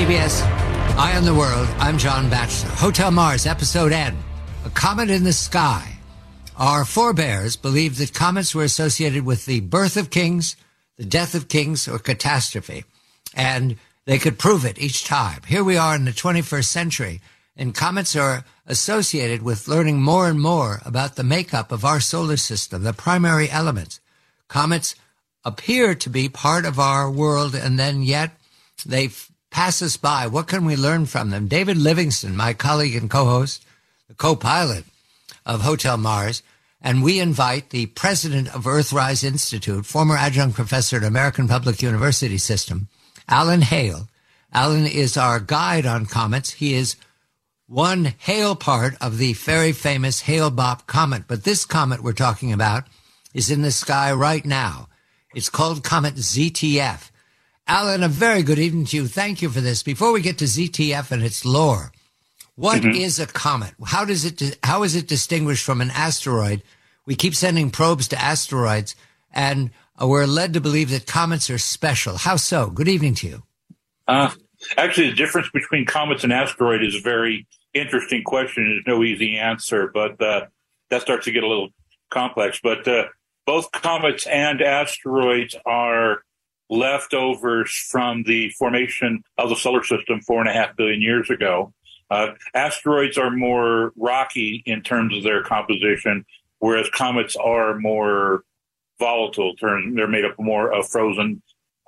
CBS Eye on the World. I'm John Batchelor. Hotel Mars, Episode N. A comet in the sky. Our forebears believed that comets were associated with the birth of kings, the death of kings, or catastrophe. And they could prove it each time. Here we are in the 21st century, and comets are associated with learning more and more about the makeup of our solar system, the primary elements. Comets appear to be part of our world, and then yet they pass us by. What can we learn from them? David Livingston, my colleague and co-host, the co-pilot of Hotel Mars, and we invite the president of Earthrise Institute, former adjunct professor at American Public University System, Alan Hale. Alan is our guide on comets. He is one Hale part of the very famous Hale-Bopp comet, but this comet we're talking about is in the sky right now. It's called Comet ZTF. Alan, a very good evening to you. Thank you for this. Before we get to ZTF and its lore, what is a comet? How is it distinguished from an asteroid? We keep sending probes to asteroids, and we're led to believe that comets are special. How so? Good evening to you. Actually, the difference between comets and asteroids is a very interesting question. There's no easy answer, but that starts to get a little complex. But both comets and asteroids are leftovers from the formation of the solar system 4.5 billion years ago. Asteroids are more rocky in terms of their composition, whereas comets are more volatile. They're made up more of frozen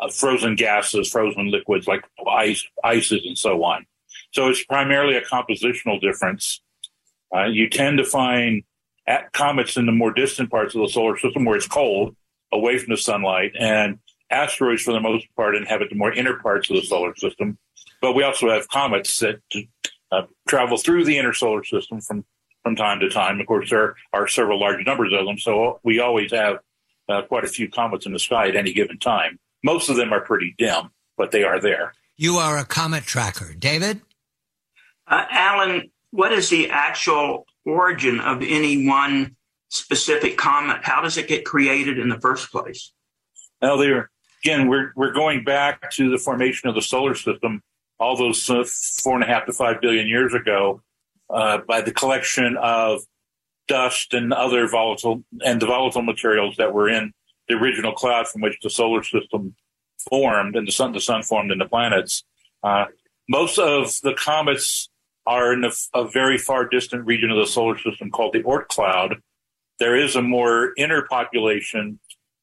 gases, frozen liquids like ices and so on. So it's primarily a compositional difference. You tend to find comets in the more distant parts of the solar system where it's cold, away from the sunlight, and asteroids, for the most part, inhabit the more inner parts of the solar system. But we also have comets that travel through the inner solar system from time to time. Of course, there are several large numbers of them, so we always have quite a few comets in the sky at any given time. Most of them are pretty dim, but they are there. You are a comet tracker. David? Alan, what is the actual origin of any one specific comet? How does it get created in the first place? Well, we're going back to the formation of the solar system, all those 4.5 to 5 billion years ago, by the collection of dust and other volatile materials that were in the original cloud from which the solar system formed, and the sun formed into planets. Most of the comets are in a very far distant region of the solar system called the Oort cloud. There is a more inner population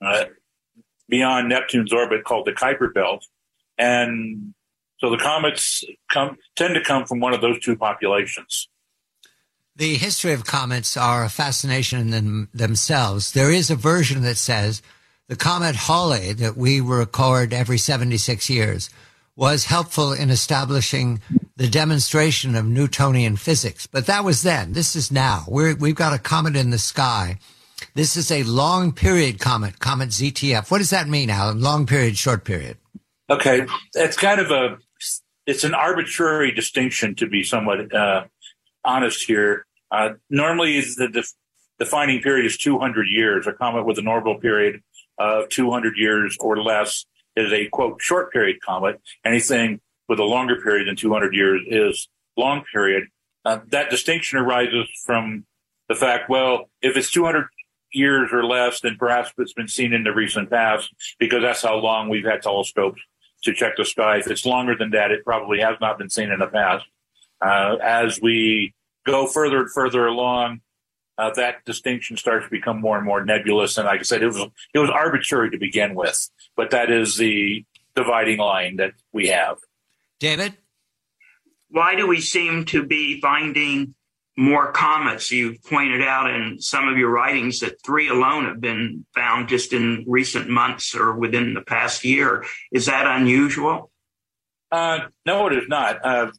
beyond Neptune's orbit called the Kuiper belt. And so the comets tend to come from one of those two populations. The history of comets are a fascination in themselves. There is a version that says the comet Halley that we record every 76 years was helpful in establishing the demonstration of Newtonian physics. But that was then. This is now. We've got a comet in the sky. This is a long period comet, Comet ZTF. What does that mean, Alan? Long period, short period? Okay. It's it's an arbitrary distinction, to be somewhat honest here. Normally, the defining period is 200 years. A comet with an orbital period of 200 years or less is a, quote, short period comet. Anything with a longer period than 200 years is long period. That distinction arises from the fact, well, if it's 200 years or less, then perhaps it's been seen in the recent past, because that's how long we've had telescopes to check the sky. If it's longer than that, it probably has not been seen in the past. As we go further and further along, that distinction starts to become more and more nebulous. And like I said, it was arbitrary to begin with, but that is the dividing line that we have. David? Why do we seem to be finding more comets? You've pointed out in some of your writings that 3 alone have been found just in recent months or within the past year. Is that unusual? No, it is not.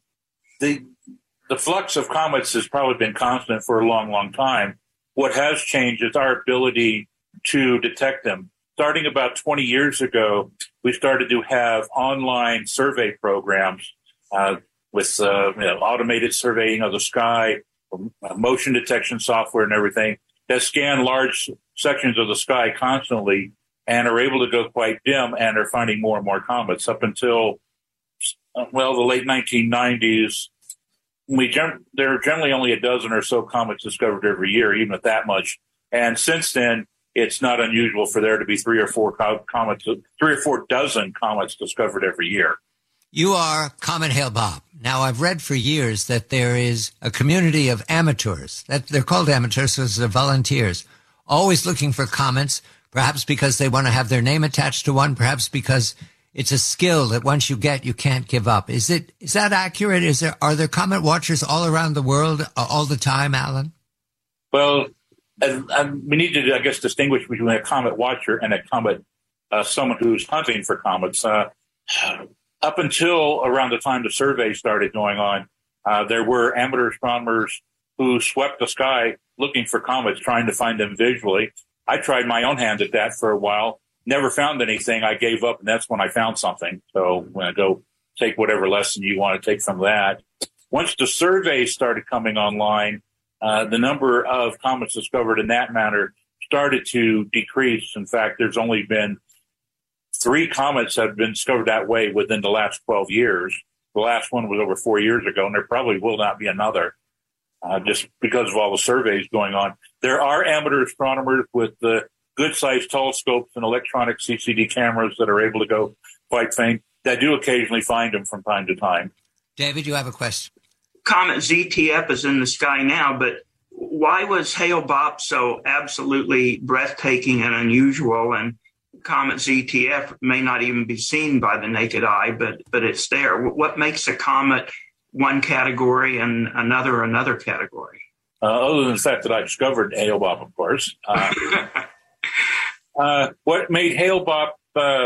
The flux of comets has probably been constant for a long, long time. What has changed is our ability to detect them. Starting about 20 years ago, we started to have online survey programs with automated surveying of the sky, motion detection software and everything that scan large sections of the sky constantly and are able to go quite dim and are finding more and more comets. Up until well, the late 1990s, there are generally only a dozen or so comets discovered every year, even at that much. And since then, it's not unusual for there to be 3 or 4 dozen comets discovered every year. You are Comet Hale-Bopp. Now, I've read for years that there is a community of amateurs. That they're called amateurs because they're volunteers, always looking for comets, perhaps because they want to have their name attached to one, perhaps because it's a skill that once you get, you can't give up. Is that accurate? Are there comet watchers all around the world all the time, Alan? Well, we need to, I guess, distinguish between a comet watcher and a comet, someone who's hunting for comets. Up until around the time the survey started going on, there were amateur astronomers who swept the sky looking for comets, trying to find them visually. I tried my own hand at that for a while, never found anything. I gave up, and that's when I found something. So I'm going to go take whatever lesson you want to take from that. Once the survey started coming online, the number of comets discovered in that manner started to decrease. In fact, there's only been 3 comets that have been discovered that way within the last 12 years. The last one was over 4 years ago, and there probably will not be another, just because of all the surveys going on. There are amateur astronomers with good-sized telescopes and electronic CCD cameras that are able to go quite faint that do occasionally find them from time to time. David, you have a question. Comet ZTF is in the sky now, but why was Hale-Bopp so absolutely breathtaking and unusual? And Comet ZTF may not even be seen by the naked eye, but it's there. What makes a comet one category and another category? Other than the fact that I discovered Hale-Bopp, of course. What made Hale-Bopp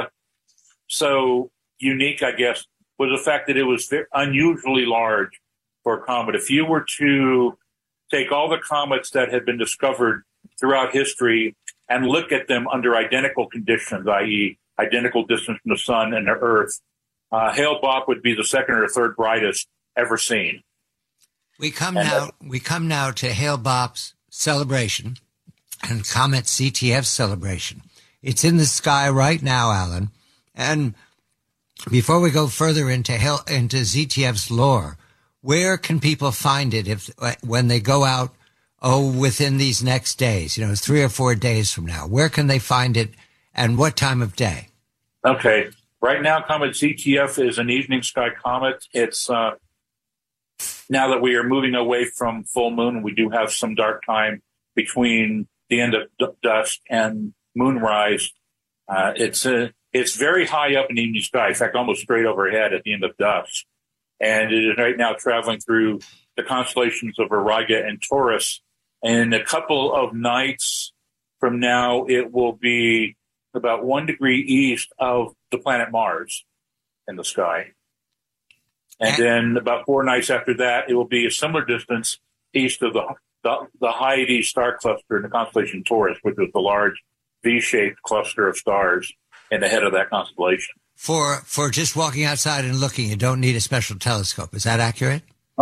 so unique, I guess, was the fact that it was unusually large for a comet. If you were to take all the comets that had been discovered throughout history and look at them under identical conditions, i.e. identical distance from the sun and the Earth, Hale-Bopp would be the second or third brightest ever seen. We come now to Hale-Bopp's celebration and Comet ZTF's celebration. It's in the sky right now, Alan. And before we go further into ZTF's lore, where can people find it when they go out within these next days, 3 or 4 days from now? Where can they find it and what time of day? Okay. Right now, Comet ZTF is an evening sky comet. It's now that we are moving away from full moon, we do have some dark time between the end of dusk and moonrise. It's very high up in the evening sky, in fact, almost straight overhead at the end of dusk. And it is right now traveling through the constellations of Auriga and Taurus. In a couple of nights from now, it will be about 1 degree east of the planet Mars in the sky. And then about 4 nights after that, it will be a similar distance east of the Hyades star cluster in the constellation Taurus, which is the large V-shaped cluster of stars in the head of that constellation. For just walking outside and looking, you don't need a special telescope. Is that accurate?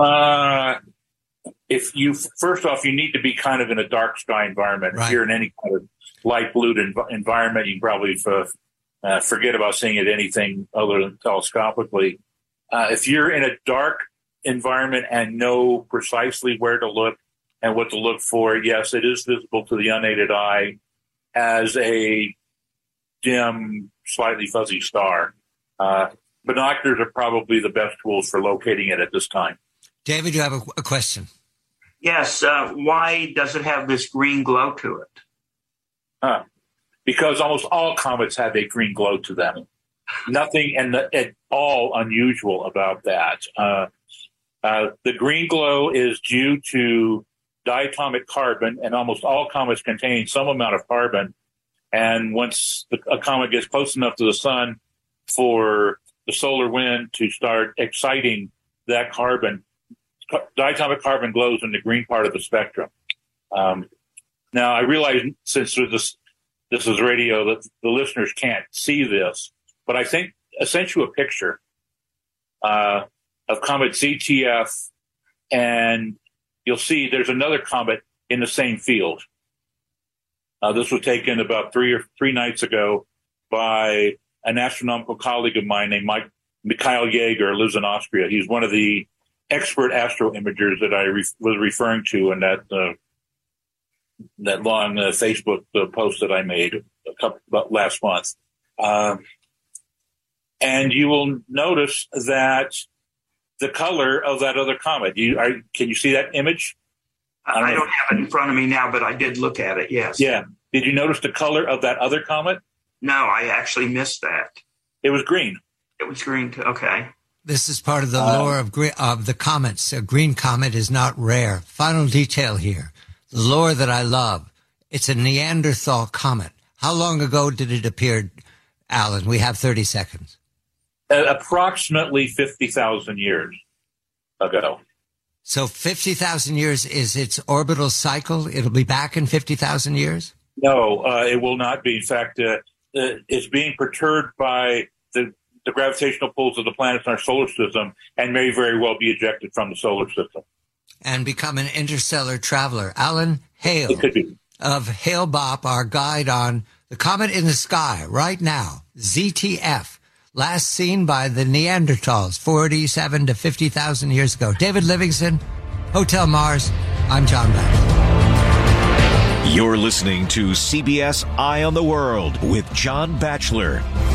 First off, you need to be kind of in a dark sky environment. Right. If you're in any kind of light blue environment, you can probably forget about seeing it anything other than telescopically. If you're in a dark environment and know precisely where to look and what to look for, yes, it is visible to the unaided eye as a dim, slightly fuzzy star. Binoculars are probably the best tools for locating it at this time. David, you have a question. Yes. Why does it have this green glow to it? Because almost all comets have a green glow to them. Nothing at all unusual about that. The green glow is due to diatomic carbon, and almost all comets contain some amount of carbon. And once a comet gets close enough to the sun for the solar wind to start exciting that carbon, diatomic carbon glows in the green part of the spectrum. Now, I realize since this is radio that the listeners can't see this, but I sent you a picture of Comet ZTF, and you'll see there's another comet in the same field. This was taken about three nights ago by an astronomical colleague of mine named Mikhail Jaeger lives in Austria. He's one of the expert astro imagers that I was referring to in that long Facebook post that I made last month. And you will notice that the color of that other comet. Can you see that image? I don't have it in front of me now, but I did look at it, yes. Yeah. Did you notice the color of that other comet? No, I actually missed that. It was green. It was green, too. Okay. This is part of the lore of the comets. A green comet is not rare. Final detail here. The lore that I love. It's a Neanderthal comet. How long ago did it appear, Alan? We have 30 seconds. Approximately 50,000 years ago. So 50,000 years is its orbital cycle? It'll be back in 50,000 years? No, it will not be. In fact, it's being perturbed by the gravitational pulls of the planets in our solar system and may very well be ejected from the solar system. And become an interstellar traveler. Alan Hale of Hale Bopp, our guide on the comet in the sky right now, ZTF. Last seen by the Neanderthals 47 to 50,000 years ago. David Livingston, Hotel Mars. I'm John Batchelor. You're listening to CBS Eye on the World with John Batchelor.